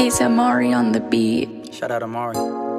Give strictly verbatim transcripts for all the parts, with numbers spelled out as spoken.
Ace Amari on the beat. Shout out Amari.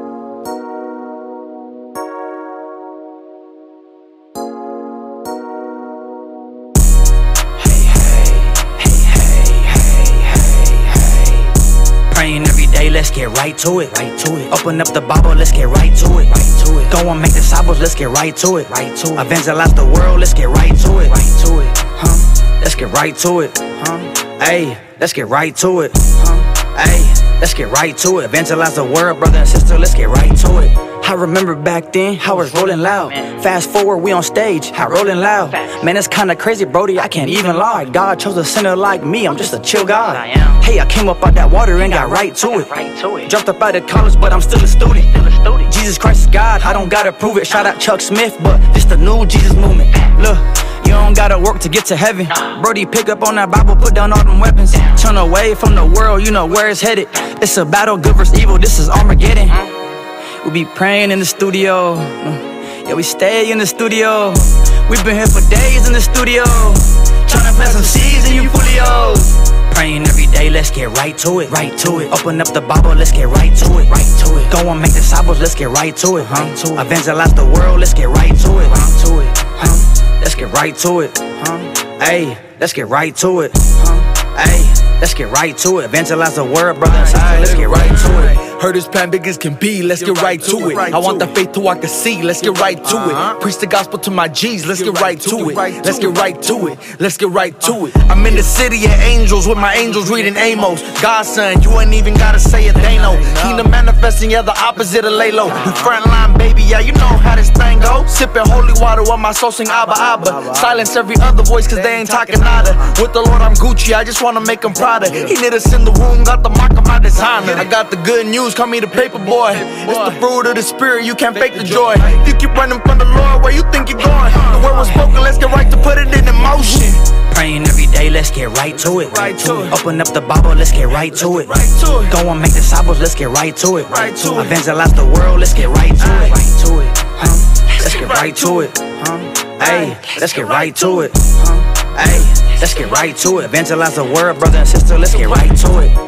Let's get right to it, right to it. Open up the Bible, let's get right to it, right to it. Go and make disciples, let's get right to it, right to it. Evangelize the world, let's get right to it, right to it. Huh? Let's get right to it, huh? Hey, let's get right to it, huh? Hey, let's get right to it. Evangelize the world, brother and sister, let's get right to it. I remember back then, I was rolling loud. Fast forward, we on stage, I rolling loud. Man, it's kinda crazy, Brody, I can't even lie. God chose a sinner like me, I'm just a chill guy. Hey, I came up out that water and got right to it. Dropped up out of college, but I'm still a student. Jesus Christ is God, I don't gotta prove it. Shout out Chuck Smith, but this the new Jesus movement. Look, you don't gotta work to get to heaven. Brody, pick up on that Bible, put down all them weapons. Turn away from the world, you know where it's headed. It's a battle, good versus evil, this is Armageddon. We be praying in the studio, yeah, we stay in the studio. We been here for days in the studio, tryna plant some seeds in you folios. Praying every day, let's get right to it, right to it. Open up the Bible, let's get right to it, right to it. Go and make disciples, let's get right to it, huh? To evangelize the world, let's get right to it, right to it, huh? Let's get right to it, huh? Hey, let's get right to it, huh? Hey, let's get right to it. Evangelize the world, brother and sister, let's get right to it. Heard this plan big as can be, let's get right to it. I want the faith to walk and see, let's get right to it. Preach the gospel to my G's, let's get right to it. Let's get right to it, let's get right to it. I'm in the city of angels with my angels reading Amos. God's son, you ain't even gotta say it, they know. Kingdom manifesting, yeah, the opposite of lay low. We frontline, baby, yeah, you know how this thing go. Sipping holy water while my soul sing Abba Abba. Silence every other voice cause they ain't talking nada. With the Lord I'm Gucci, I just wanna make him prouder. He knit us in the womb, got the mark of my designer. I got the good news, call me the paper boy. It's the fruit of the spirit, you can't fake the joy. If you keep running from the Lord, where you think you're going? The word was spoken, let's get right to put it in motion. Praying every day, let's get right to it, right to it. Open up the Bible, let's get right to it, right to it. Go and make disciples, let's get right to it, right to it. Evangelize the world, let's get right to it, right to it, huh? Let's get right to it, huh? Hey, let's get right to it, huh? Hey, let's get right to it. Evangelize the world, brother and sister, let's get right to it.